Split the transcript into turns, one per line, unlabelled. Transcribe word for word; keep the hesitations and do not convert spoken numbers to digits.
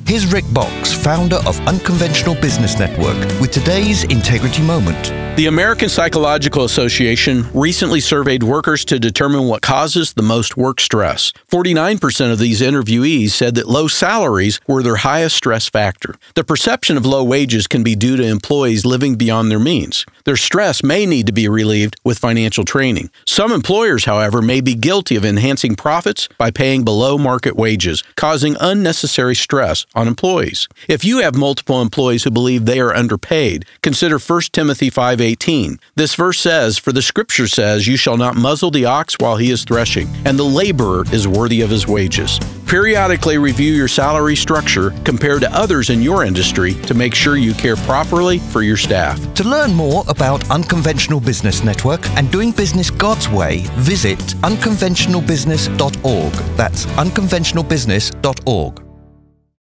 Here's Rick Box, founder of Unconventional Business Network, with today's Integrity Moment.
The American Psychological Association recently surveyed workers to determine what causes the most work stress. forty-nine percent of these interviewees said that low salaries were their highest stress factor. The perception of low wages can be due to employees living beyond their means. Their stress may need to be relieved with financial training. Some employers, however, may be guilty of enhancing profits by paying below market wages, causing unnecessary stress on employees. If you have multiple employees who believe they are underpaid, consider First Timothy five eighteen. This verse says, "For the scripture says, you shall not muzzle the ox while he is threshing, and the laborer is worthy of his wages." Periodically review your salary structure compared to others in your industry to make sure you care properly for your staff.
To learn more about Unconventional Business Network and doing business God's way, visit unconventional business dot org. That's unconventional business dot org.